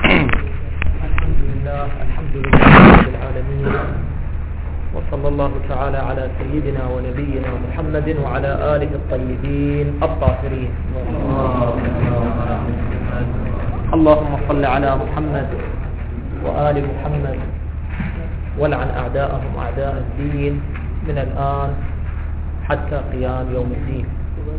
الحمد لله رب العالمين، وصلى الله تعالى على سيدنا ونبينا محمد وعلى آله الطيبين الطاهرين. اللهم صل على محمد وآل محمد ولعن أعداءهم أعداء الدين من الآن حتى قيام يوم الدين.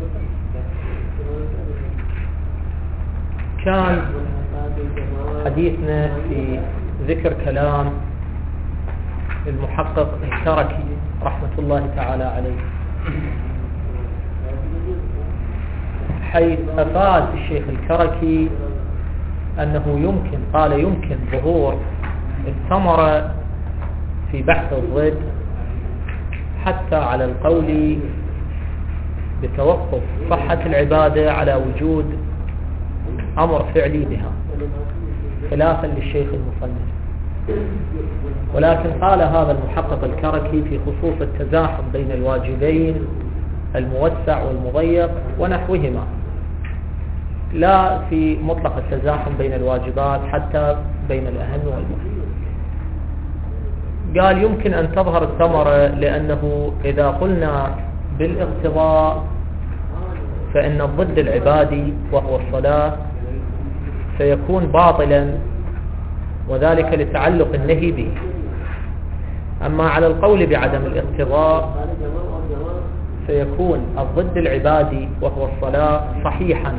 كان حديثنا في ذكر كلام المحقق الكركي رحمة الله تعالى عليه، حيث أفاد الشيخ الكركي أنه يمكن ظهور الثمرة في بحث الضد حتى على القول بتوقف صحة العبادة على وجود أمر فعلي بها، خلافا للشيخ المصنف. ولكن قال هذا المحقق الكركي في خصوص التزاحم بين الواجبين الموسع والمضيق ونحوهما، لا في مطلق التزاحم بين الواجبات حتى بين الأهم والمهم. قال يمكن أن تظهر الثمرة لأنه إذا قلنا بالاقتضاء فإن الضد العبادي وهو الصلاة سيكون باطلا، وذلك لتعلق النهي به. أما على القول بعدم الاقتضاء سيكون الضد العبادي وهو الصلاة صحيحا.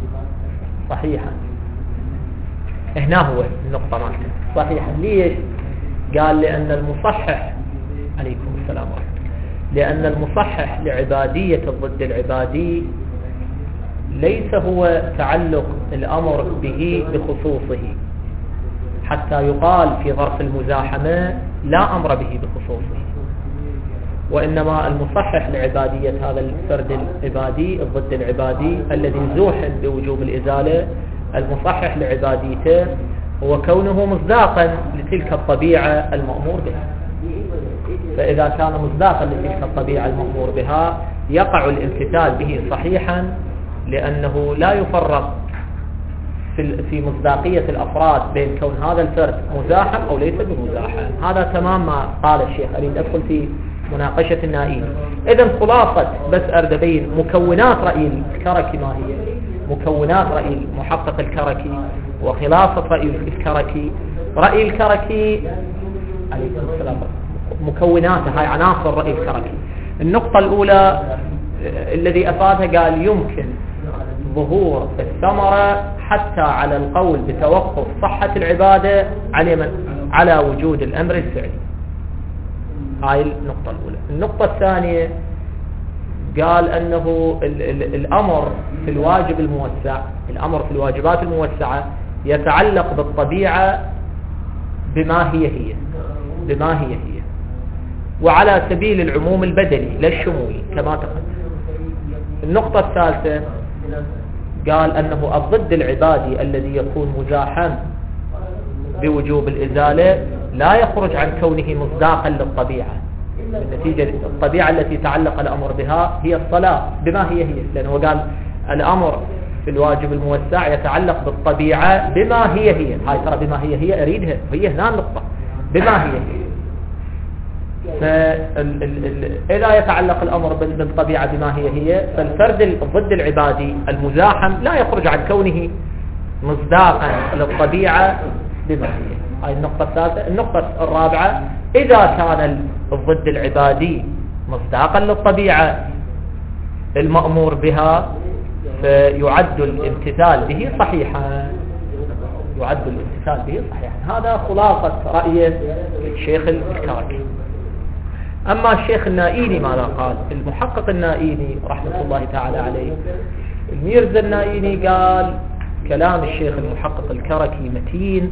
هنا هو النقطة مالته صحيحا. ليش؟ قال لأن المصحح عليكم السلام ورحمة، لأن المصحح لعبادية الضد العبادي ليس هو تعلق الأمر به بخصوصه، حتى يقال في ظرف المزاحمة لا أمر به بخصوصه، وإنما المصحح لعبادية هذا الفرد العبادي الضد العبادي الذي زوحم بوجوب الإزالة، المصحح لعباديته هو كونه مصداقا لتلك الطبيعة المأمور بها. فإذا كان مصداقا لتلك الطبيعة المأمور بها يقع الامتثال به صحيحا، لأنه لا يفرق في مصداقية الأفراد بين كون هذا الفرد مزاحم أو ليس بمزاحم. هذا تمام ما قال الشيخ. أريد أدخل في مناقشة النائين. إذن خلاصة بس أريد أبين مكونات رأي الكركي ما هي، مكونات رأي المحقق الكركي وخلاصة رأي الكركي. رأي الكركي عليكم السلام، مكوناته هاي عناصر رأي الكركي. النقطة الأولى الذي أفادها قال يمكن ظهور الثمرة حتى على القول بتوقف صحة العبادة على وجود الأمر الفعلي. هاي النقطة الأولى. النقطة الثانية قال أنه الأمر في الواجب الموسع، الأمر في الواجبات الموسعة يتعلق بالطبيعة بما هي وعلى سبيل العموم البدني لا الشمولي كما تقدم. النقطة الثالثة قال أنه الضد العبادي الذي يكون مزاحم بوجوب الإزالة لا يخرج عن كونه مصداقا للطبيعة. النتيجة الطبيعة التي تعلق الأمر بها هي الصلاة بما هي، لأنه قال الأمر في الواجب الموسع يتعلق بالطبيعة بما هي. هاي ترى بما هي أريدها، هي هنا النقطة بما هي. فإذا يتعلق الأمر بالطبيعة بما هي فالفرد الضد العبادي المزاحم لا يخرج عن كونه مصداقا للطبيعة بما هي. هاي النقطة الثالثة. النقطة الرابعة إذا كان الضد العبادي مصداقا للطبيعة المأمور بها فيعد الامتثال به صحيحا. هذا خلاصة رأي الشيخ الكركي. أما الشيخ النائيني ماذا قال؟ المحقق النائيني رحمة الله تعالى عليه، الميرزا النائيني قال كلام الشيخ المحقق الكركي متين،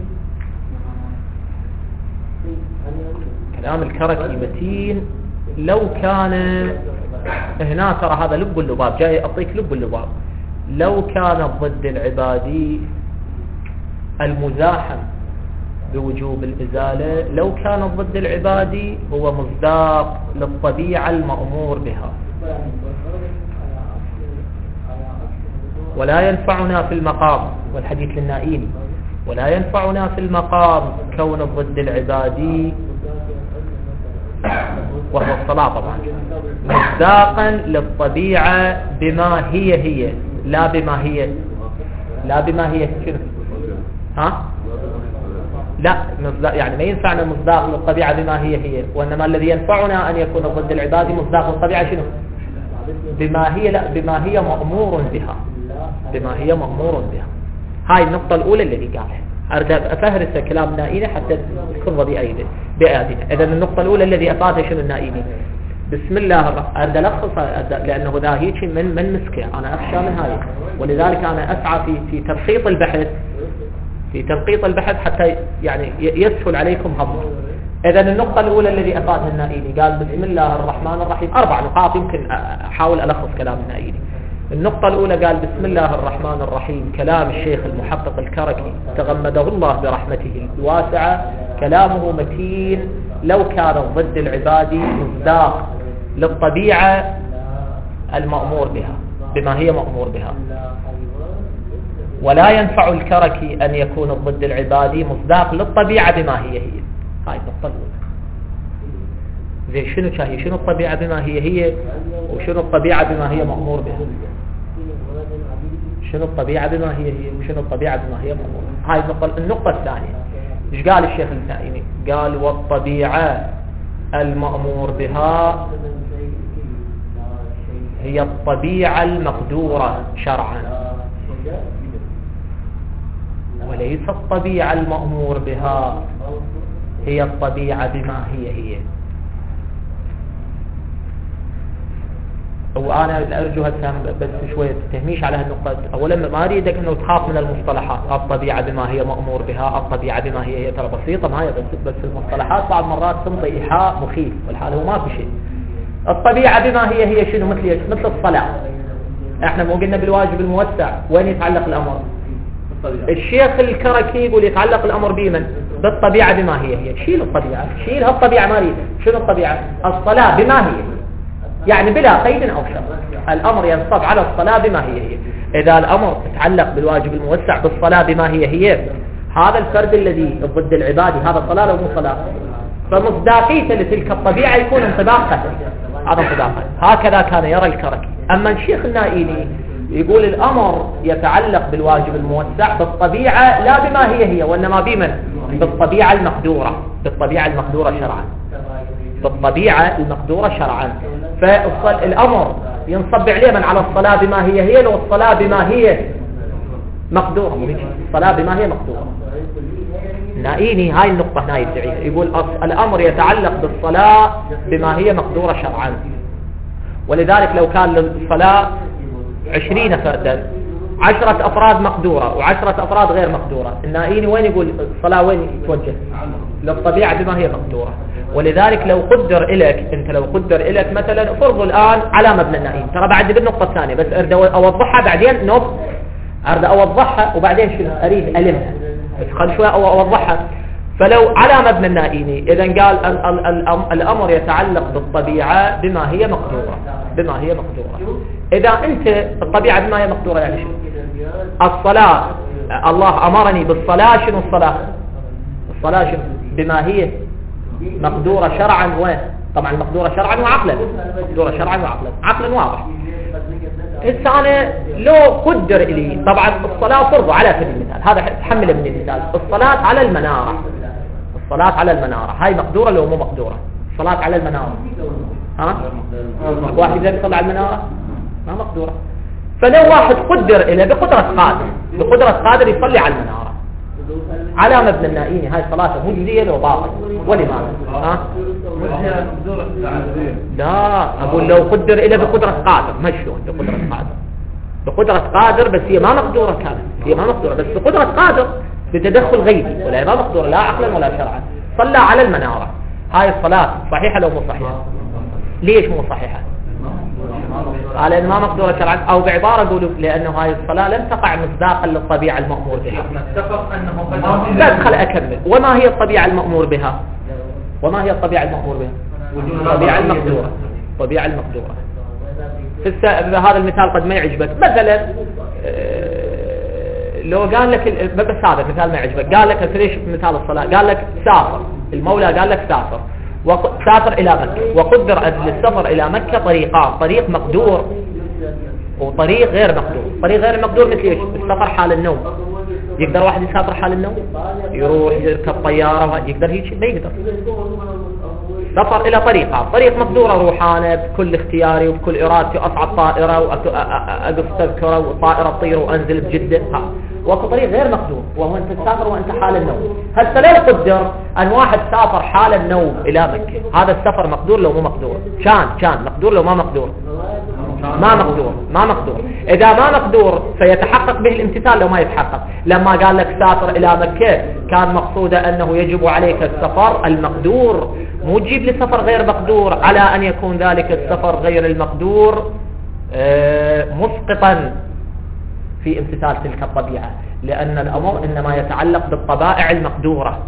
كلام الكركي متين. لو كان هنا ترى هذا لب اللباب، جاي أعطيك لب اللباب. لو كان الضد العبادي المزاحم بوجوب الإزالة، لو كان الضد العبادي هو مصداق للطبيعة المأمور بها، ولا ينفعنا في المقام والحديث للنائين ولا ينفعنا في المقام كون الضد العبادي وهو الصلاة طبعا مصداقا للطبيعة بما هي لا بما هي شنو؟ ها؟ لا يعني ما ينفعنا مصداق للطبيعة بما هي وإنما الذي ينفعنا أن يكون الضد العبادي مصداق للطبيعة شنو؟ بما هي مأمور بها هاي النقطة الأولى اللي قالها أريد أفهرس كلام النائيني حتى تكون بأيادينا. إذا النقطة الأولى الذي أفادها شنو النائيني؟ بسم الله الرحمن أريد ألخص لأنه ذا هيك من مسكة أنا أخشى من هاي، ولذلك أنا أسعى في تنقيط البحث حتى يعني يسهل عليكم هضمه. إذا النقطة الأولى الذي أفادها النائيني قال بسم الله الرحمن الرحيم، 4 نقاط يمكن أحاول ألخص كلام النائيني. النقطة الأولى قال بسم الله الرحمن الرحيم، كلام الشيخ المحقق الكركي تغمده الله برحمته الواسعة، كلامه متين لو كان الضد العبادي مصداق للطبيعة المأمور بها بما هي مأمور بها، ولا ينفع الكركي أن يكون الضد العبادي مصداق للطبيعة بما هي. هاي النقطة الأولى. زي شنو الطبيعة بما هي وشنو الطبيعة بما هي مأمور بها؟ شنو الطبيعة بما هي وشنو الطبيعة بما هي مأمور بها؟ هاي النقطة الثانية. ايش قال الشيخ النائيني؟ قال والطبيعة المأمور بها هي الطبيعة المقدورة شرعا، وليس الطبيعة المأمور بها هي الطبيعة بما هي. وأنا أرجو بس شوية تهميش على هالنقطة. أولا ما أريدك أنه تخاف من المصطلحات، الطبيعة بما هي مأمور بها، الطبيعة بما هي ترى بسيطة، ما هي بس المصطلحات بعض مرات تنطي إيحاء مخيف، والحال هو ما في شيء. الطبيعة بما هي شنو؟ مثل الصلاة. احنا مو قلنا بالواجب الموسع وين يتعلق الأمر؟ الشيخ الكركي يقول يتعلق الأمر بمن؟ بالطبيعة بما هي. شيل الطبيعة، شيل هالطبيعة ما أريد. شنو الطبيعة؟ الصلاة بما هي، يعني بلا قيد أو شرط. الأمر ينصب على الصلاة بما هي. إذا الأمر يتعلق بالواجب الموسع بالصلاة بما هي، هذا الفرد الذي ضد العبادي هذا صلاة لو مو صلاة، فمصداقيته لتلك الطبيعة يكون انطباق قدري. هذا انطباقا هكذا كان يرى الكركي. أما الشيخ النائيني يقول الأمر يتعلق بالواجب الموسع بالطبيعة لا بما هي وإنما بمن؟ بالطبيعة المقدورة شرعا. بالطبيعة المقدورة شرعا. فالأمر ينصب عليه من على الصلاة بما هي لو الصلاة بما هي مقدورة. الصلاة بما هي مقدورة. نائيني هاي النقطة هنا يدعيها، يقول الأمر يتعلق بالصلاة بما هي مقدورة شرعا، ولذلك لو كان للصلاة 20 فردا 10 أفراد مقدورة و10 أفراد غير مقدورة، النائيني وين يقول الصلاة وين يتوجه؟ للطبيعة بما هي مقدورة. ولذلك لو قدر إليك مثلا فرض الآن على مبنى النائين، ترى بعد بالنقطة الثانية بس أريد أوضحها بعدين أريد أوضحها وبعدين شنو أريد ألمها، بس خل شوية أوضحها. فلو على مبنى النائيني إذا قال الأمر يتعلق بالطبيعة بما هي مقدورة. إذا أنت الطبيعة بما هي مقدورة يعني شنو؟ الصلاة الله أمرني بالصلاة، شنو الصلاة شنو؟ بما هي مقدورة شرعا طبعا مقدورة شرعا وعقلا. عقلا واضح. أنا لو قدر إلي طبعا الصلاة فرض على سبيل المثال، هذا تحمل من المثال، الصلاة على المنارة هاي مقدورة لو مو مقدورة؟ الصلاة على المنارة واحد يقدر يصلي على المنارة ما مقدورة. فلو واحد قدر إليه بقدرة قادر يصلي على المنارة على مبنى النائين، هاي صلاته مجزية لو باطل. ولماذا؟ لا أقول لو قدر إليه بقدرة قادر، ما شلون بقدرة قادر بس هي ما مقدورة كانت، هي ما مقدورة بس بقدرة قادر بتدخل غيبي، ولا هي ما مقدورة لا عقلا ولا شرعا. صلى على المنارة، هاي الصلاة صحيحة لو مو صحيحة؟ ليش مو صحيحة؟ قال إن ما مقدورة شرعا، أو بعبارة قولوا لأنه هاي الصلاة لم تقع مصداقا للطبيعة المأمور بها. لا أدخل أكمل. وما هي الطبيعة المأمور بها؟ الطبيعة المقدورة. هذا المثال قد ما يعجبك، مثلا لو قال لك بس هذا مثال ما يعجبك، قال لك ليش مثال الصلاة، قال لك سافر المولى، قال لك سافر سافر إلى مكة، وقدر للسفر إلى مكة طريقان، طريق مقدور وطريق غير مقدور. طريق غير مقدور مثل ايش؟ السفر حال النوم. يقدر واحد يسافر حال النوم؟ يروح يركب طيارة، يقدر هيك؟ ما يقدر. سفر إلى طريق مقدور، أروح أنا بكل اختياري وبكل إرادتي أصعد طائرة وأقف تذكرة والطائرة تطير وأنزل بجدة. وكل طريق غير مقدور، وهو أنت تسافر وأنت حال النوم. هسه لا يقدر أن واحد سافر حال النوم إلى مكة، هذا السفر مقدور لو مو مقدور؟ كان مقدور لو ما مقدور؟ ما مقدور. إذا ما مقدور فيتحقق به الامتثال لو ما يتحقق. لما قال لك سافر إلى مكة كان مقصوده أنه يجب عليك السفر المقدور، مو تجيب لسفر غير مقدور على أن يكون ذلك السفر غير المقدور مسقطا في امتثال تلك الطبيعة، لأن الأمر إنما يتعلق بالطبائع المقدورة.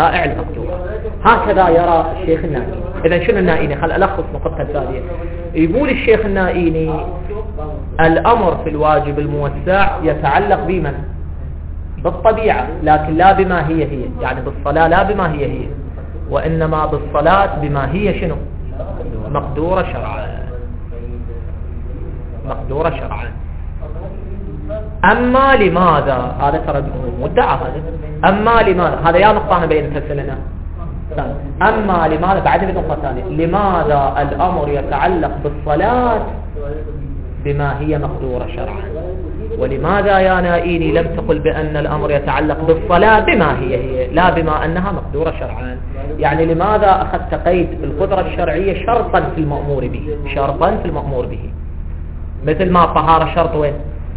هكذا يرى الشيخ النائيني. إذن شنو النائيني؟ خل ألخص نقطة ثانية. يقول الشيخ النائيني الأمر في الواجب الموسع يتعلق بمن؟ بالطبيعة، لكن لا بما هي، يعني بالصلاة لا بما هي، وإنما بالصلاة بما هي شنو؟ مقدورة شرعا. أما لماذا؟ هذا ترى مدعى هذا. أما لماذا؟ هذا يا نقطة أنا بين تسلنا. أما لماذا؟ بعد نقطة ثانية. لماذا الأمر يتعلق بالصلاة بما هي مقدورة شرعا؟ ولماذا يا نائيني لم تقل بأن الأمر يتعلق بالصلاة بما هي لا بما أنها مقدورة شرعا؟ يعني لماذا أخذت قيد القدرة الشرعية شرطا في المأمور به؟ مثل ما الطهارة شرط وين؟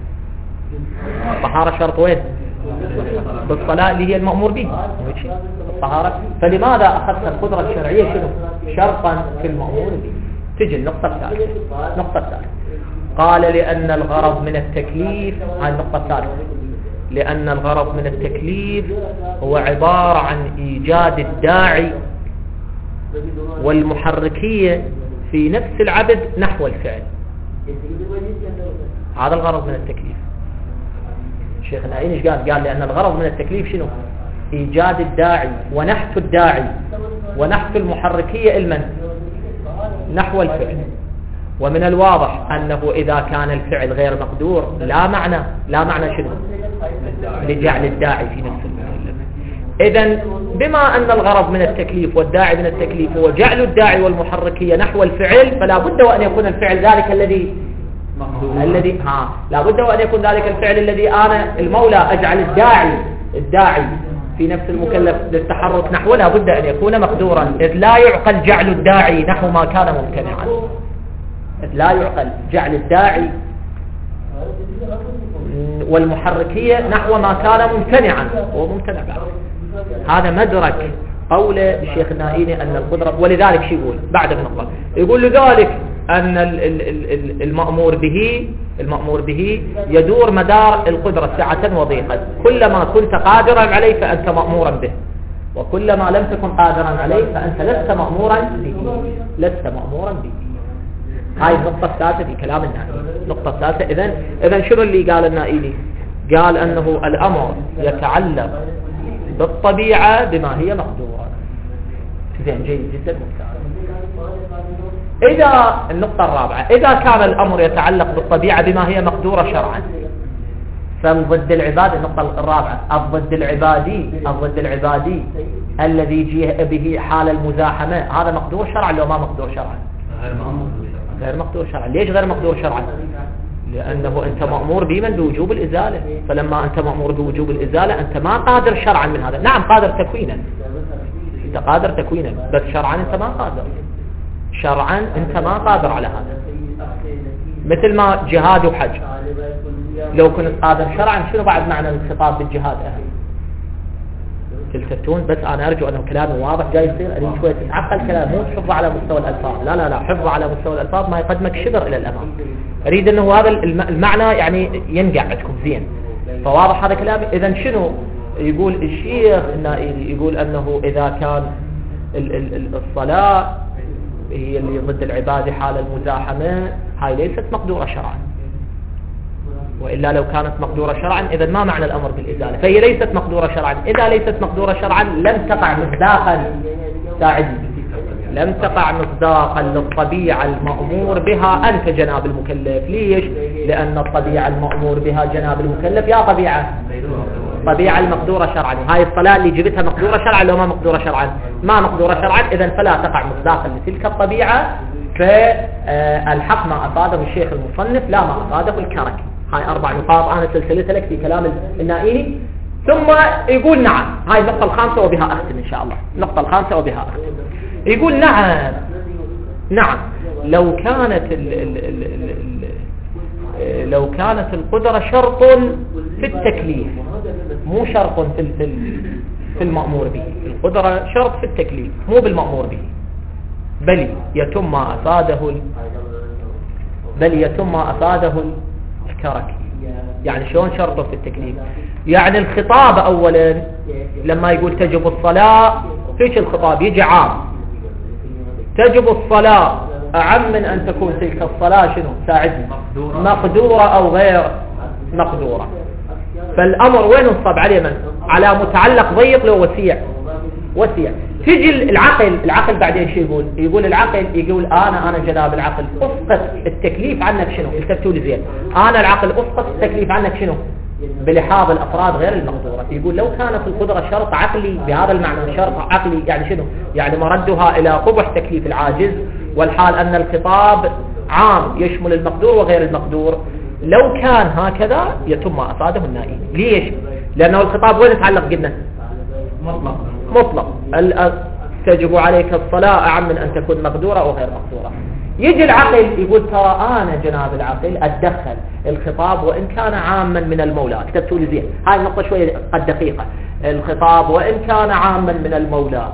بالصلاة اللي هي المأمور به الطهارة. فلماذا أخذت القدرة الشرعية شنو؟ شرطا في المأمور به. تجي النقطة الثالثة. قال لأن الغرض من التكليف، هاي النقطة الثالثة، لأن الغرض من التكليف هو عبارة عن إيجاد الداعي والمحركية في نفس العبد نحو الفعل. هذا الغرض من التكليف. الشيخ النائيني ايش قال؟ لأن الغرض من التكليف شنو؟ إيجاد الداعي ونحث الداعي ونحث المحركية نحو الفعل. ومن الواضح أنه إذا كان الفعل غير مقدور لا معنى شنو؟ لجعل الداعي في نفس المكلف. إذن بما أن الغرض من التكليف والداعي من التكليف هو جعل الداعي والمحركية نحو الفعل، فلا بد وأن يكون الفعل ذلك الذي لا بد وأن يكون ذلك الفعل الذي أنا المولى أجعل الداعي في نفس المكلف للتحرك نحوه، لا بد أن يكون مقدورا، إذ لا يعقل جعل الداعي نحو ما كان ممتنعا. لا يعقل جعل الداعي والمحركية نحو ما كان ممتنعا، هو ممتنع بعد. هذا مدرك قول الشيخ النائيني أن القدرة. ولذلك شو يقول بعد النقطة؟ يقول لذلك أن المأمور به يدور مدار القدرة سعة وضيقا. كلما كنت قادرا عليه فأنت مأمورا به، وكلما لم تكن قادرا عليه فأنت لست مأمورا به. هاي النقطة الثالثة في كلام النائيني. النقطة الثالثة إذن شنو اللي قال النائيني؟ قال أنه الأمر يتعلق بالطبيعة بما هي مقدورة. زين، جيد جدا، ممتاز. إذا النقطة الرابعة، إذا كان الأمر يتعلق بالطبيعة بما هي مقدورة شرعا، فالضد العبادي، النقطة الرابعة، الضد العبادي الذي جيء به حال المزاحمة، هذا مقدور شرعا لو ما مقدور شرعا؟ غير مقدور شرعا. ليش غير مقدور شرعا؟ لأنه أنت مأمور بمن بوجوب الإزالة. فلما أنت مأمور بوجوب الإزالة أنت ما قادر شرعا من هذا. نعم قادر تكوينا، أنت قادر تكوينا، بس شرعا أنت ما قادر. شرعا أنت ما قادر على هذا. مثل ما جهاد وحج، لو كنت قادر شرعا شنو بعد معنى الخطاب بالجهاد؟ تلتفتون. بس أنا أرجو أنه كلامي واضح، جاي يصير أريد شوية تتعقل كلام، مو حفظ على مستوى الألفاظ. لا، حفظ على مستوى الألفاظ ما يقدمك شبر إلى الأمام. أريد أنه هذا المعنى يعني ينقع عندكم زين. فواضح هذا كلامي. إذن شنو يقول الشيخ النائيني؟ يقول أنه إذا كان الصلاة هي اللي ضد العبادة حال المزاحمة، هاي ليست مقدورة شرعا. وإلا لو كانت مقدورة شرعا إذا ما معنى الأمر بالإزالة؟ فهي ليست مقدورة شرعا. إذا ليست مقدورة شرعا لم تقع مصداقا، ساعدني، لم تقع مصداقا للطبيعة المأمور بها أنت جناب المكلف. ليش؟ لأن الطبيعة المأمور بها جناب المكلف يا طبيعة المقدورة شرعا. هاي الصلاة اللي جبتها مقدورة شرعا لو ما مقدورة شرعا؟ ما مقدورة شرعا، إذن فلا تقع مصداقا لتلك الطبيعة. فالحق ما أفاده الشيخ المصنف لا ما أفاده الكركي. هاي 4 نقاط أنا سلسلتها لك في كلام النائيني. ثم يقول نعم، هاي النقطة الخامسة وبها أختم إن شاء الله، النقطة الخامسة وبها أختم. يقول نعم لو كانت القدرة شرط في التكليف مو شرط في المأمور به. القدرة شرط في التكليف مو بالمأمور به، بل يتم ما أفاده الكركي. يعني شلون شرطه في التكليف؟ يعني الخطاب أولا لما يقول تجب الصلاة، فيش الخطاب يجي عام، تجب الصلاة أعم من أن تكون تلك الصلاة شنو؟ ساعدني، مقدورة أو غير مقدورة. فالأمر وين انصب عليه؟ من على متعلق ضيق له وسيع. تجي العقل بعدين شو يقول العقل يقول أنا جناب العقل أسقط التكليف عنك شنو؟ التفتوا لي زين، أنا العقل أسقط التكليف عنك شنو؟ بلحاظ الأفراد غير المقدورة. يقول لو كانت القدرة شرط عقلي بهذا المعنى، شرط عقلي يعني شنو؟ يعني مردها إلى قبح تكليف العاجز، والحال أن الخطاب عام يشمل المقدور وغير المقدور. لو كان هكذا يتم ما أفاده النائي. ليش؟ لأنه الخطاب وين يتعلق؟ قلنا مطلق. تجب عليك الصلاة أعم من أن تكون مقدورة أو غير مقدورة. يجي العقل يقول ترى أنا جناب العقل أتدخل الخطاب وإن كان عاما من المولى. كتبتوا لي زين، هاي النقطة شوية قد دقيقة. الخطاب وإن كان عاما من المولى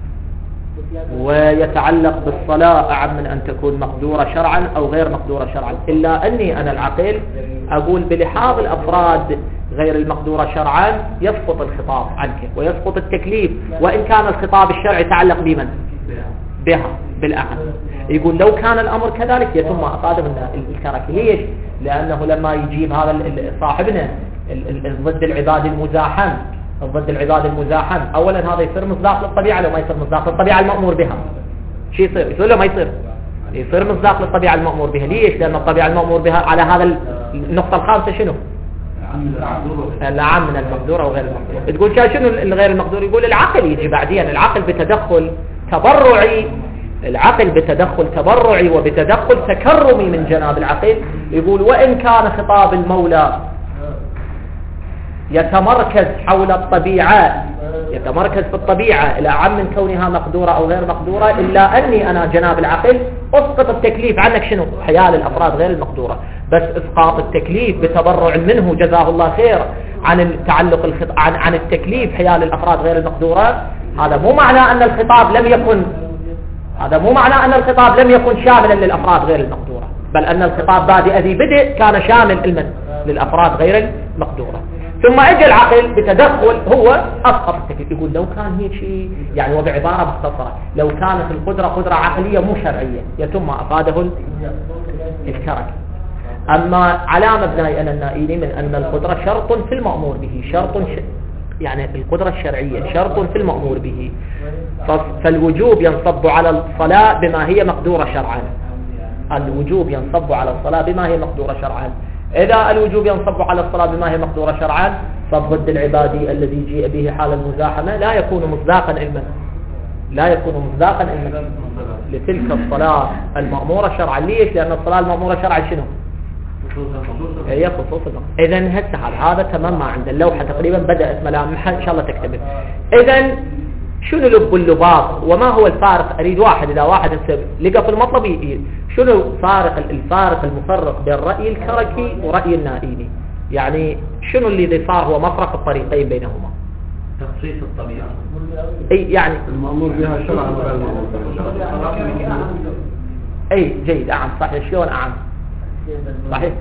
ويتعلق بالصلاة أعم من أن تكون مقدورة شرعا أو غير مقدورة شرعا، إلا أني أنا العقل أقول بلحاظ الأفراد غير المقدورة شرعا يسقط الخطاب عنك ويسقط التكليف، وإن كان الخطاب الشرعي يتعلق بمن؟ بها بالأعم. يقول لو كان الأمر كذلك يتم ما أفاده من الكركي. ليش؟ لأنه لما يجيب هذا صاحبنا ضد العباد المزاحم، أولا هذا يصير مصداق للطبيعة. لو ما يصير مصداق للطبيعة المأمور بها شو يصير لو ما يصير مصداق للطبيعة المأمور بها. ليش؟ لأن الطبيعة المأمور بها على هذا النقطة الخامسة شنو؟ العام من المقدور أو غير المقدور. تقول شنو الغير المقدور؟ يقول العقل يجي بعدين، العقل بتدخل تبرعي وبتدخل تكرمي من جناب العقل. يقول وإن كان خطاب المولى يتمركز حول الطبيعة، يتمركز في الطبيعة إلى عام من كونها مقدورة أو غير مقدورة، إلا أني أنا جناب العقل أسقط التكليف عنك شنو؟ حيال الأفراد غير المقدورة. بس إسقاط التكليف بتبرع منه جزاه الله خير عن التعلق عن التكليف حيال الأفراد غير المقدورة. هذا مو معنى أن الخطاب لم يكن شاملا للأفراد غير المقدورة، بل أن الخطاب بادئ ذي بدء كان شامل للأفراد غير المقدورة. ثم اجى العقل بتدخل هو اسقط التكليف. يقول لو كان هيك شيء يعني، وبعباره مختصره، لو كانت القدره قدره عقليه مو شرعيه يتم ما افاده الكركي. اما علامه ابنائي انا النائلي من ان القدره شرط في المامور به، يعني القدره الشرعيه شرط في المامور به. فالوجوب ينصب على الصلاه بما هي مقدوره شرعا. الوجوب ينصب على الصلاه بما هي مقدوره شرعا. إذا الوجوب ينصب على الصلاة بما هي مقدورة شرعا، فالضد العبادي الذي جيء به حال المزاحمة لا يكون مصداقا علما لتلك الصلاة المأمورة شرعا. ليش؟ لأن الصلاة المأمورة شرعا شنو؟ هي خصوص الوقت. إذن هذا تمام ما عند اللوحة تقريبا بدأت ملامحها إن شاء الله تكتمل. إذن شنو لب اللباط وما هو الفارق؟ أريد واحد إذا واحد لقى في المطلب شنو الفارق المفرق بين رأي الكركي ورأي النائيني؟ يعني شنو اللي صار هو مفرق الطريقين بينهما؟ تخصيص الطبيعة. أي يعني المأمور بها شرعا وغير المأمور بها. أي جيد. أعم صحيح. شلون أعم؟ صحيح.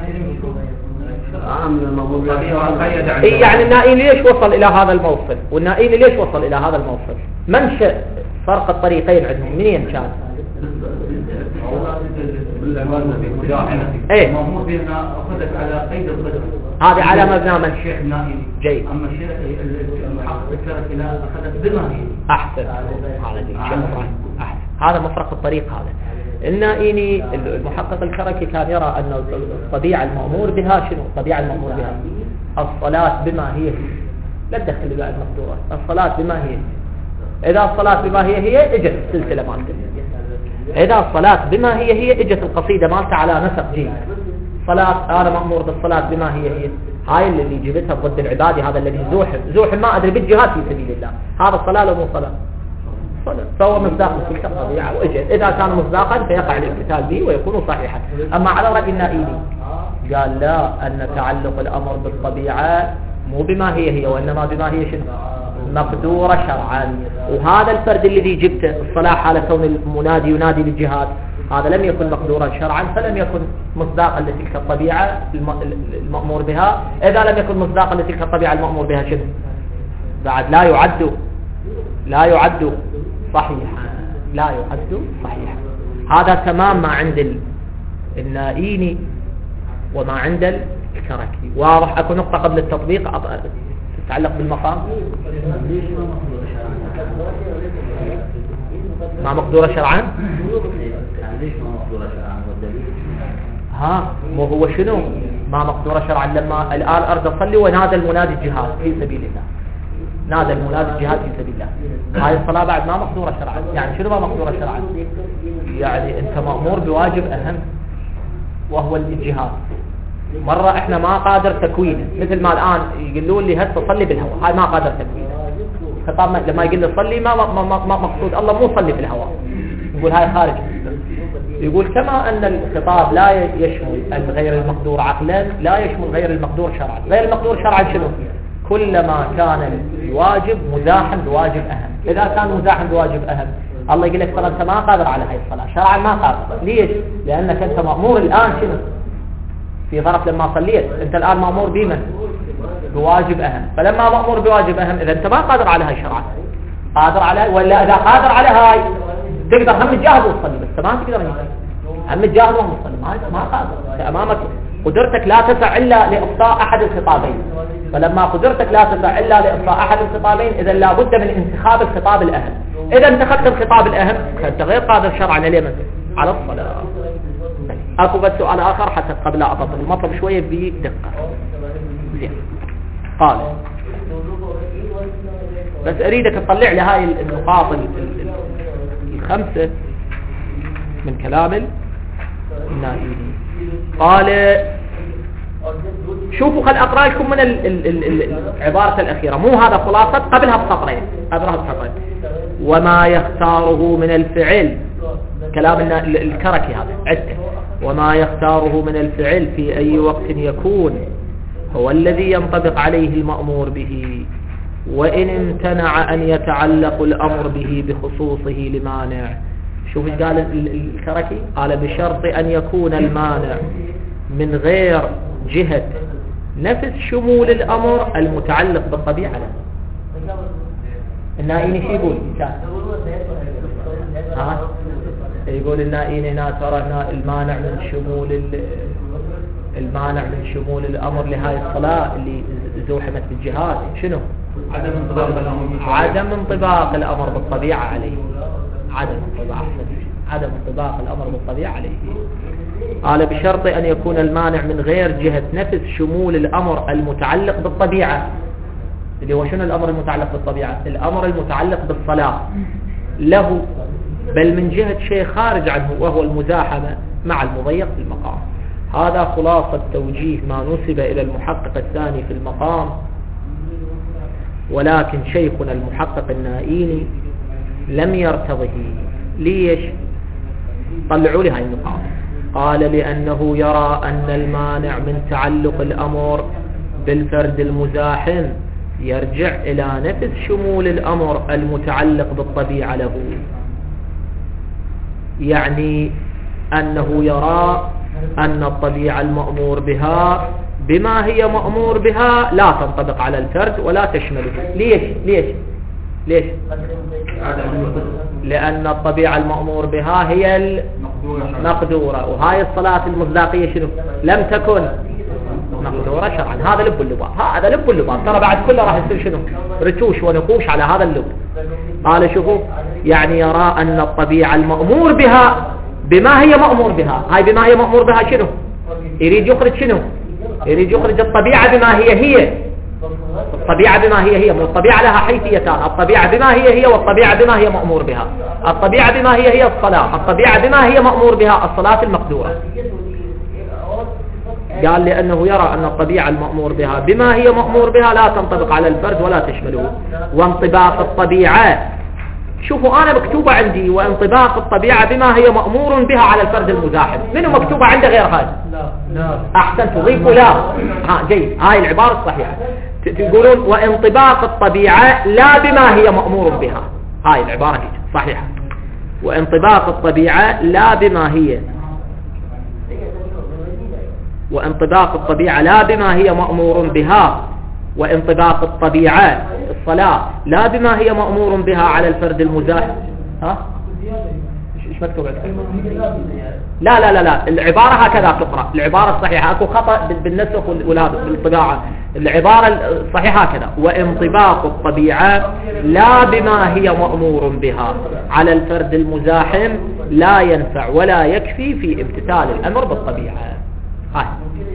يعني النائيني ليش وصل إلى هذا الموصل والنائيني ليش وصل إلى هذا الموصل؟ منشأ فرق الطريقين عندهم منين كان؟ ايه مأمور بها أخذت على قيد القدر. هذه على مبنى من الشيخ النائي. جيد. أما الشيخ المحقق الكركي لا أخذت بما هي. أحسن. هذا مفرق الطريق هذا. النائيني المحقق الكركي كان يرى أن الطبيعة المأمور بها شنو؟ الطبيعة المأمور بها الصلاة بما هي، لا تدخل بقى المقدورات، الصلاة بما هي. إذا الصلاة بما هي اجت السلسلة مالته. إذا الصلاة بما هي اجت القصيدة مالته على نسق جيد. صلاة أنا مأمور بالصلاة بما هي هاي اللي جبتها ضد العبادي، هذا الذي زوحم ما أدري بالجهاد في سبيل الله، هذا الصلاة لو مو صلاة فهو مصداق تلك الطبيعة وإجت. إذا كان مصداقا فيقع الاقتتال به ويكون صحيحا. أما على رأي النائيني قال لا، أن تعلق الأمر بالطبيعة مو بما هي وإنما بما هي شنو؟ مقدورة شرعا. وهذا الفرد الذي جبته الصلاة حال كون المنادي ينادي للجهاد، هذا لم يكن مقدورا شرعا، فلم يكن مصداقا لتلك الطبيعة المأمور بها. إذا لم يكن مصداقا لتلك الطبيعة المأمور بها شنو؟ بعد لا يعد صحيحا. هذا تمام ما عند النائيني وما عند الكركي. واضح؟ اكو نقطة قبل التطبيق تتعلق بالمقام. ما مقدورة شرعا. مو هو شنو ما مقدورة شرعا؟ لما الآن أرد أصلي ونادى المنادي الجهاد في سبيل الله، نادى المنادي الجهاد في سبيل الله، هاي الصلاة بعد ما مقدورة شرعا. يعني شنو ما مقدورة شرعا؟ يعني أنت مأمور بواجب أهم وهو الجهاد. مرة احنا ما قادر تكوينه، مثل ما الآن يقولون لي هسه صلي بالهواء، هاي ما قادر تكوينه. خطاب لما يقول لي صلي ما مقصود الله مو صلي في الهواء، يقول هاي خارج. يقول كما أن الخطاب لا يشمل الغير المقدور عقلا لا يشمل غير المقدور شرعا. غير المقدور شرعا شنو؟ كلما كان الواجب مزاحم بواجب أهم. إذا كان مزاحم بواجب أهم الله يقول لك ترى أنت ما قادر على هاي الصلاة شرعا، ما قادر. ليش؟ لأنك أنت مأمور الآن شنو؟ في ظرف لما صليت أنت الآن مأمور بمن؟ بواجب أهم. فلما مأمور بواجب أهم إذا أنت ما قادر على هاي شرعا، قادر على، ولا إذا قادر على هاي تقدر هم تجاهد وتصلي، بس ما تقدر هم تجاهد وتصلي، ما قادر. أمامك قدرتك لا تسع إلا لإبطاء أحد الخطابين. فلما قدرتك لا تسع إلا لإبطاء أحد الخطابين إذا لابد من انتخاب الخطاب الأهم. إذا انتخبت الخطاب الأهم فأنت غير قادر شرعا على الصلاة. أكو بس سؤال آخر حتى قبل أطلب المطلب شوية بدقة. زين. قال بس أريدك تطلع لي هاي النقاط الخمسة من كلام النائيني. قال شوفوا خل أقرأ لكم من العبارة الأخيرة، مو هذا خلاصة قبلها بسطرين. وما يختاره من الفعل، كلام الكركي هذا عدته. وما يختاره من الفعل في أي وقت يكون هو الذي ينطبق عليه المأمور به، وإن امتنع أن يتعلق الأمر به بخصوصه لمانع. شوف ايش قال الكركي؟ قال بشرط أن يكون المانع من غير جهة نفس شمول الأمر المتعلق بالطبيعة له. النائيني شو يقول؟ يقول النائيني ترى المانع من شمول الأمر لهاي الصلاة اللي زوحمت بالجهاد شنو؟ عدم انطباق الأمر بالطبيعة عليه. عدم انطباق الأمر بالطبيعة عليه. قال بشرط أن يكون المانع من غير جهة نفس شمول الأمر المتعلق بالطبيعة، اللي هو شنو الأمر المتعلق بالطبيعة؟ الأمر المتعلق بالصلاة له، بل من جهة شيء خارج عنه وهو المزاحمة مع المضيق في المقام. هذا خلاصة توجيه ما نسب إلى المحقق الثاني في المقام. ولكن شيخنا المحقق النائيني لم يرتضه. ليش؟ طلعوا لي هاي النقاط. قال لأنه يرى أن المانع من تعلق الأمر بالفرد المزاحم يرجع إلى نفس شمول الأمر المتعلق بالطبيعة له. يعني أنه يرى أن الطبيعة المأمور بها بما هي مأمور بها لا تنطبق على الفرد ولا تشمله. ليش؟ ليش؟ لأن الطبيعة المأمور بها هي المقدورة، وهاي الصلاة المصداقية شنو؟ لم تكن مقدورة شرعا. هذا لب اللباب، هذا لب اللباب. ترى بعد كله راح يصير شنو؟ رتوش ونقوش على هذا اللب. قال شوفوا، يعني يرى أن الطبيعة المأمور بها بما هي مأمور بها، هاي بما هي مأمور بها شنو؟ يريد يخرج شنو؟ يريد يخرج الطبيعة بما هي الطبيعة بما هي والطبيعة لها حيثيتان، الطبيعة بما هي والطبيعة بما هي مأمور بها. الطبيعة بما هي الصلاة، الطبيعة بما هي مأمور بها الصلاة المقدورة. قال لأنه يرى أن الطبيعة المأمور بها بما هي مأمور بها لا تنطبق على الفرد ولا تشمله. وانطباق الطبيعة، شوفوا أنا مكتوبة عندي وانطباق الطبيعة بما هي مأمور بها على الفرد المزاحم، منو مكتوبة عنده غير هذا؟ أحسن، تضيفوا لا. جيد، هاي العبارة الصحيحة. تقولون وانطباق الطبيعة لا بما هي مأمور بها، هاي العبارة هي صحيحة. وانطباق الطبيعة لا بما هي، وانطباق الطبيعة لا بما هي مأمور بها، وانطباق الطبيعة الصلاة لا بما هي مأمور بها على الفرد المزاحم. ها؟ ايش مكتوب عندك؟ لا لا لا لا، العبارة هكذا تقرأ، العبارة الصحيحة. اكو خطأ بالنسخ والهذا بالطباعة. العبارة الصحيحة هكذا: وانطباق الطبيعة لا بما هي مأمور بها على الفرد المزاحم لا ينفع ولا يكفي في امتثال الأمر بالطبيعة. هاي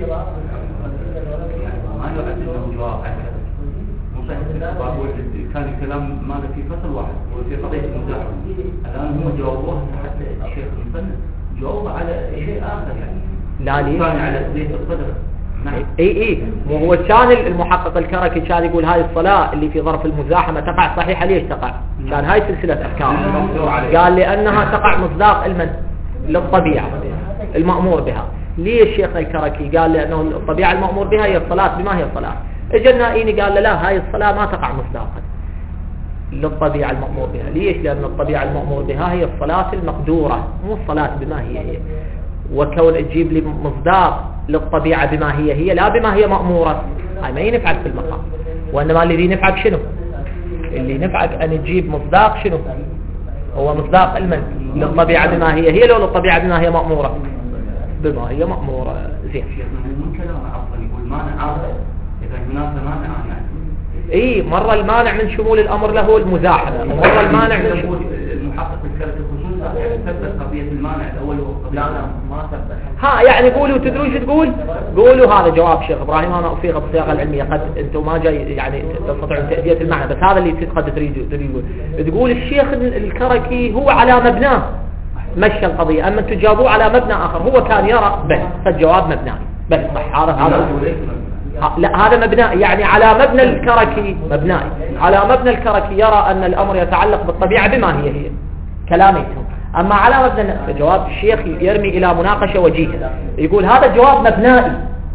كان الكلام ماذا في فصل واحد وفي قضية المزاحمة. الآن هم جاوبوه حتى الشيخ المصنف جاوب على شيء آخر، يعني لا ليش؟ كان على قضية القدر. نعم. اي وهو كان المحقق الكركي كان يقول هاي الصلاة اللي في ظرف المزاحمة تقع صحيحة. ليش تقع؟ كان هاي سلسلة أفكار. قال لأنها تقع مصداق المن للطبيعة المأمور بها. ليش شيخ الكركي؟ قال لأنه الطبيعة المأمور بها هي الصلاة بما هي الصلاة. اجلنا إيني قال لا، هاي الصلاة ما تقع مصداقا للطبيعة المأمور بها. ليش؟ لأن الطبيعة المأمور بها هي الصلاة المقدورة، مو الصلاة بما هي. وكون تجيب لي مصداق للطبيعة بما هي لا بما هي مأمورة، هاي ما ينفعك في المقام. وإنما الذي ينفعك شنو؟ اللي ينفعك أن تجيب مصداق شنو؟ هو مصداق المن للطبيعة بما هي لو للطبيعة بما هي مأمورة بما هي مأمورة. زين. من كلام عفوا يقول مانع عارض إذا هناك مانع اي مرة المانع من شمول الأمر له المزاحمة، مرة المانع من شمول المحقق الكركي خصوصا ثبت قضية المانع الأول لا ما ثبت. ها يعني قولوا، تدرون شو تقول؟ قولوا هذا جواب شيخ إبراهيم. أنا أفيق بالصياغة العلمية، قد أنتم ما جاي يعني تستطيعون تأدية المعنى، بس هذا اللي قد تريدون. تقول الشيخ الكركي هو على مبناه مشى القضية، أما أنتم تجاوبوا على مبنى آخر. هو كان يرى بس فالجواب مبنائي بس صح. هذا لا، هذا مبنائي يعني على مبنى الكركي، مبنائي على مبنى الكركي يرى أن الأمر يتعلق بالطبيعة بما هي كلاميتهم. أما على مبنى جواب الشيخ يرمي إلى مناقشة وجيهة، يقول هذا الجواب مبنائي.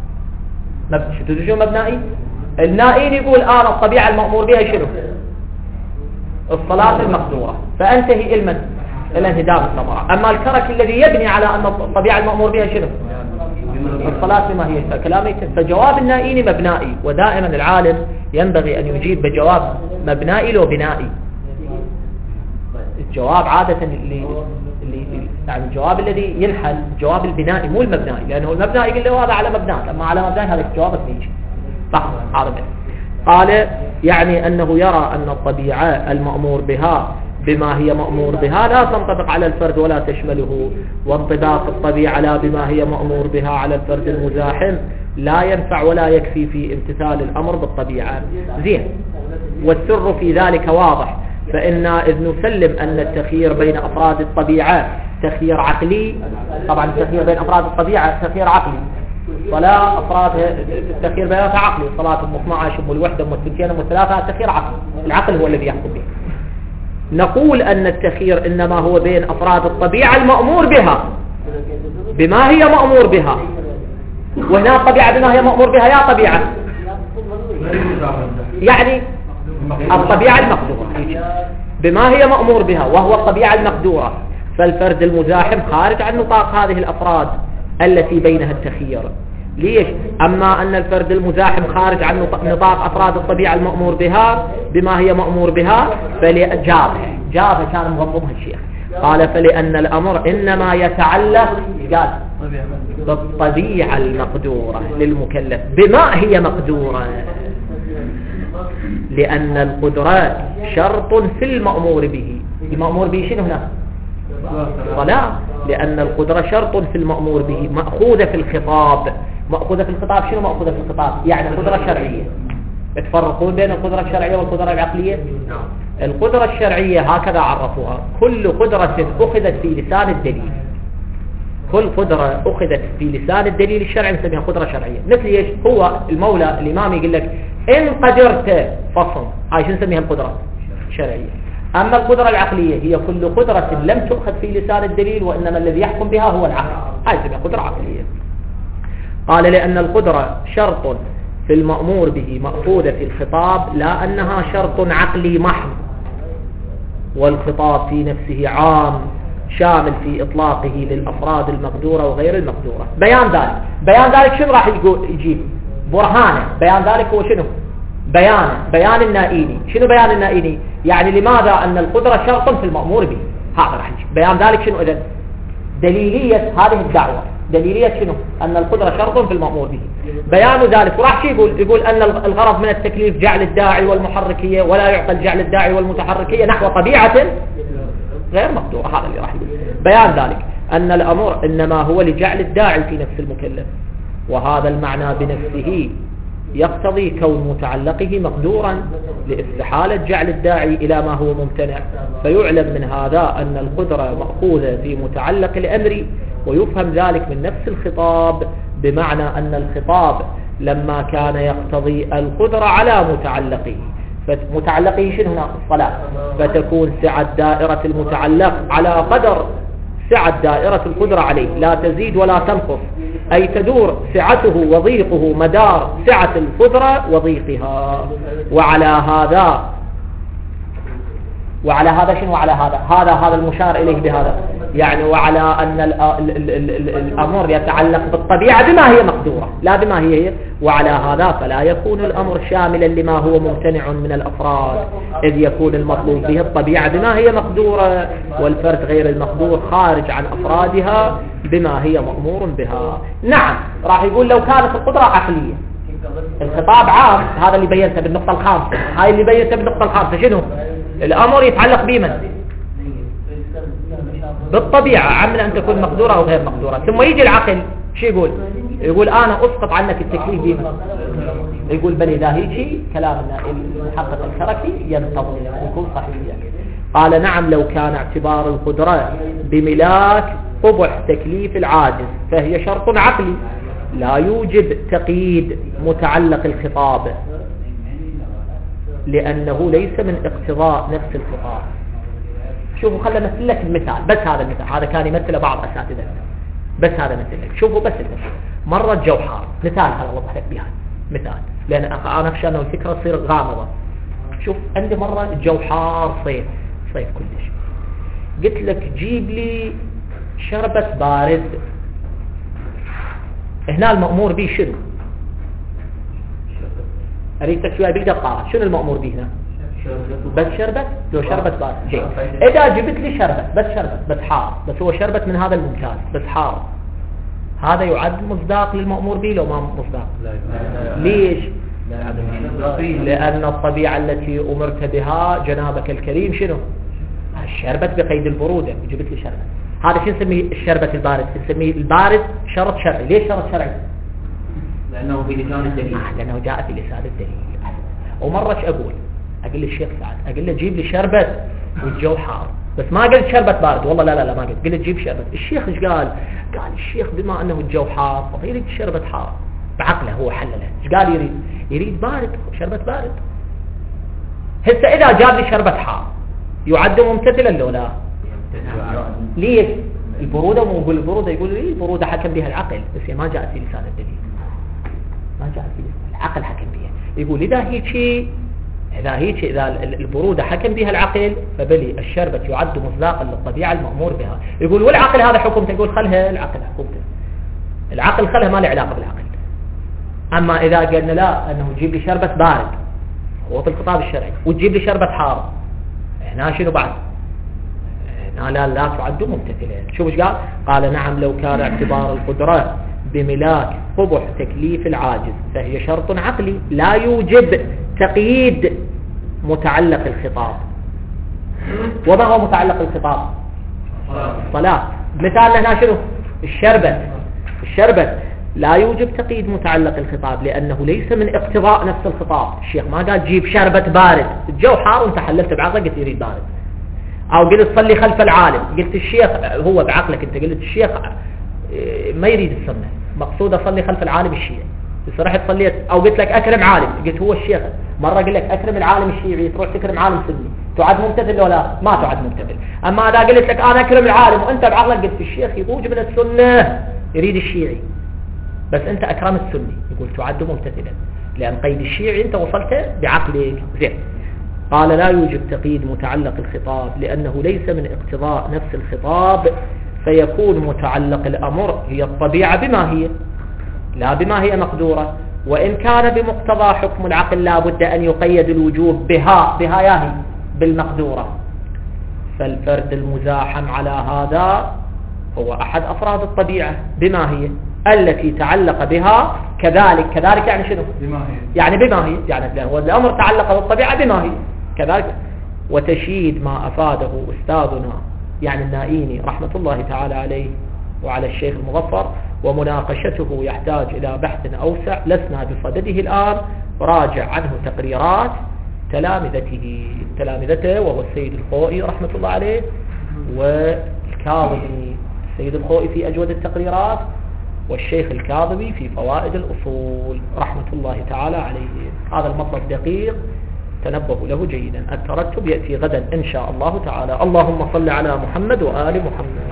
شو تدري شو مبنائي؟ النائين يقول أنا الطبيعة المأمور بها شنو؟ الصلاة المقدورة، فأنتهي إلى انهدام الثمرة. أما الكركي الذي يبني على أن الطبيعة المأمور بها شنو؟ الصلاة بما هي كلامي. فجواب النائين مبنائي، ودائما العالم ينبغي أن يجيب بجواب مبنائي لو بنائي. الجواب عادة اللي يعني الجواب الذي ينحل الجواب البنائي مو المبنائي، لأنه المبنائي يقول له هذا على مبناك، أما على مبنائي هذا الجواب يجي صح. هذا قال يعني أنه يرى أن الطبيعة المأمور بها بما هي مأمور بها لا تنطبق على الفرد ولا تشمله، وانطباق الطبيعة لا بما هي مأمور بها على الفرد المزاحم لا ينفع ولا يكفي في امتثال الأمر بالطبيعة. زين. والسر في ذلك واضح، فإن إذ نسلم أن التخيير بين أفراد الطبيعة تخيير عقلي. طبعا التخيير بين أفراد الطبيعة تخيير عقلي، صلاة أفرادها التخيير بيناتها عقلي، صلاة 12 والوحدة والثنتين والثلاثة التخيير عقلي، العقل هو الذي يحكم به. نقول أن التخيير إنما هو بين أفراد الطبيعة المأمور بها بما هي مأمور بها، وهنا الطبيعة بما هي مأمور بها يا طبيعة يعني الطبيعة المقدورة بما هي مأمور بها وهو الطبيعة المقدورة. فالفرد المزاحم خارج عن نطاق هذه الأفراد التي بينها التخيير، ليش؟ أما أن الفرد المزاحم خارج عن نطاق أفراد الطبيعة المأمور بها بما هي مأمور بها، جابها كان مغمضها الشيخ. قال فلأن الأمر إنما يتعلق قال بالطبيعة المقدورة للمكلف بما هي مقدورة، لأن القدرة شرط في المأمور به. المأمور به شنو هنا؟ صلاة. لأن القدرة شرط في المأمور به، مأخوذة في الخطاب. مأخوذة في الخطاب شنو مأخوذة في الخطاب؟ يعني قدرة شرعية. تفرقون بين القدرة الشرعية والقدرة العقلية؟ القدرة الشرعية هكذا عرفوها: كل قدرة أخذت في لسان الدليل. كل قدرة أخذت في لسان الدليل الشرعي نسميها قدرة شرعية. مثل ايش؟ هو المولى الإمام يقول لك إن قدرت فصم، هاي شو نسميها؟ القدرة الشرعية. أما القدرة العقلية هي كل قدرة لم تؤخذ في لسان الدليل وإنما الذي يحكم بها هو العقل، هاي نسميها قدرة عقلية. قال لأن القدرة شرط في المأمور به مأخوذة في الخطاب، لا أنها شرط عقلي محض، والخطاب في نفسه عام شامل في إطلاقه للأفراد المقدورة وغير المقدورة. بيان ذلك شنو راح يجيب؟ برهانه. بيان ذلك هو شنو؟ بيان النائيني. شنو بيان النائيني؟ يعني لماذا أن القدرة شرط في المأمور به، هذا راح يجيب. بيان ذلك شنو إذن؟ دليلية هذه الدعوة. دليلية شنو؟ أن القدرة شرط في المأمور به. بيان ذلك وراح يقول أن الغرض من التكليف جعل الداعي والمحركية، ولا يعقل جعل الداعي والمتحركية نحو طبيعة غير مقدورة. هذا اللي راح يقول. بيان ذلك أن الأمر إنما هو لجعل الداعي في نفس المكلف، وهذا المعنى بنفسه يقتضي كون متعلقه مقدورا لاستحالة جعل الداعي إلى ما هو ممتنع. فيعلم من هذا أن القدرة مأخوذة في متعلق الأمر، ويفهم ذلك من نفس الخطاب، بمعنى أن الخطاب لما كان يقتضي القدرة على متعلقه، فمتعلقه شنو هنا؟ الصلاة، فتكون سعة دائرة المتعلق على قدر سعة دائرة القدرة عليه، لا تزيد ولا تنقص، أي تدور سعته وضيقه مدار سعة القدرة وضيقها. وعلى هذا شنو؟ وعلى هذا المشار إليه بهذا، يعني وعلى أن الأمر يتعلق بالطبيعة بما هي مقدورة لا بما هي. وعلى هذا فلا يكون الأمر شاملا لما هو ممتنع من الأفراد، إذ يكون المطلوب به الطبيعة بما هي مقدورة، والفرد غير المقدور خارج عن أفرادها بما هي مأمور بها. نعم راح يقول لو كانت القدرة عقلية، الخطاب عام، هذا اللي بينته بالنقطة الخامسة. هاي اللي بينته بالنقطة الخامسة شنو؟ الأمر يتعلق بمن؟ بالطبيعة، عمل أن تكون مقدورة أو غير مقدورة. ثم يجي العقل شو يقول أنا أسقط عنك التكليف بمن؟ يقول بل إذا هيجي كلامنا المحقق الكركي ينتظر يكون صحيح. قال نعم لو كان اعتبار القدرة بملاك قبح تكليف العاجز فهي شرط عقلي لا يوجب تقييد متعلق الخطاب، لأنه ليس من اقتضاء نفس الخطاب. شوفوا خلنا نمثل لك المثال، بس هذا المثال هذا كان يمثله بعض أساتذتنا، بس هذا مثل لك. شوفوا بس المثال، مرة الجو حار، مثال هذا أوضح لك بها مثال، لأن أنا أخشى أنه الفكرة تصير غامضة. شوف عندي مرة الجو حار، صيف كلش، قلت لك جيب لي شربة بارد. هنا المأمور به شنو؟ أريدك شوية بالدقة، شنو المأمور به هنا؟ بس شربت. لو شربت بارد جيد. إذا جبت لي شربت بس حار، بس هو شربت من هذا الممتاز بس حار، هذا يعد مصداق للمأمور به لو ما مصداق؟ ليش؟ لأن الطبيعة التي أمرت بها جنابك الكريم شنو؟ الشربت بقيد البرودة، جبت لي شربت. هذا شو نسميه؟ الشربة البارد، نسميه البارد شرط شرعي. ليش شرط شرعي؟ لأنه بلسان الدليل، لأنه جاء في لسان الدليل. ومرة أقول للشيخ سعد، أقول له جيب لي شربت والجو حار، بس ما قلت شربت بارد، والله لا ما قلت جيب شربت. الشيخ ايش قال الشيخ بما أنه الجو حار فيريد شربت حار، بعقله هو حلله. ايش قال؟ يريد بارد، شربت بارد. هسه إذا جاب لي شربت حار يعد ممتثلا لو لا؟ ليش؟ البرودة، مو يقول البرودة، يقول لي البرودة حكم بها العقل، بس هي ما جاءت في لسان الدليل، ما جاءت في لسان العقل حكم بها. يقول إذا البرودة حكم بها العقل فبلي الشربة يعد مصداقا للطبيعة المأمور بها. يقول والعقل هذا حكمته، يقول خلها العقل حكمته، العقل خلها ما له علاقة بالعقل. أما إذا قلنا لا أنه تجيب لي شربة بارد هو في الخطاب الشرعي وتجيب لي شربة حار، هنا شنو بعد؟ هنا لا تعد ممتثلين. شوف ايش قال؟ قال نعم لو كان اعتبار القدرة بملاك قبح تكليف العاجز فهي شرط عقلي لا يوجب تقييد متعلق الخطاب. وما هو متعلق الخطاب؟ صلاة. مثالنا هنا شنو؟ الشربة لا يوجب تقييد متعلق الخطاب لأنه ليس من اقتضاء نفس الخطاب. الشيخ ما قال جيب شربة بارد، الجو حار وانت حللت بعقلك قلت يريد بارد، او قلت صلي خلف العالم قلت الشيخ هو بعقلك انت قلت الشيخ ما يريد السنة، مقصود اصلي خلف العالم الشيعي، رحت صليت او قلت لك اكرم عالم قلت هو الشيخ، مرة قلت لك اكرم العالم الشيعي تروح تكرم عالم سني، تعد ممتثل ولا ما تعد ممتثل؟ اما اذا قلت لك انا اكرم العالم وانت بعقلك قلت الشيخ يخرج من السنة يريد الشيعي بس انت اكرم السني، يقول تعد ممتثلا لان قيد الشيعي انت وصلت بعقلك. زين. قال لا يوجب تقييد متعلق الخطاب لأنه ليس من اقتضاء نفس الخطاب فيكون متعلق الأمر هي الطبيعة بما هي لا بما هي مقدورة، وإن كان بمقتضى حكم العقل لا بد أن يقيد الوجوب بها ياهي بالمقدورة. فالفرد المزاحم على هذا هو أحد أفراد الطبيعة بما هي التي تعلق بها كذلك يعني شنو؟ بما هي يعني هو الأمر تعلق بالطبيعة بما هي كذلك. وتشييد ما أفاده أستاذنا يعني النائيني رحمة الله تعالى عليه وعلى الشيخ المظفر ومناقشته يحتاج إلى بحث أوسع لسنا بصدده الآن، راجع عنه تقريرات تلامذته وهو السيد الخوئي رحمة الله عليه والكاظمي. السيد الخوئي في أجود التقريرات والشيخ الكاظمي في فوائد الأصول رحمة الله تعالى عليه. هذا المطلب دقيق تنبهوا له جيدا. الترتب يأتي غدا إن شاء الله تعالى. اللهم صل على محمد وآل محمد.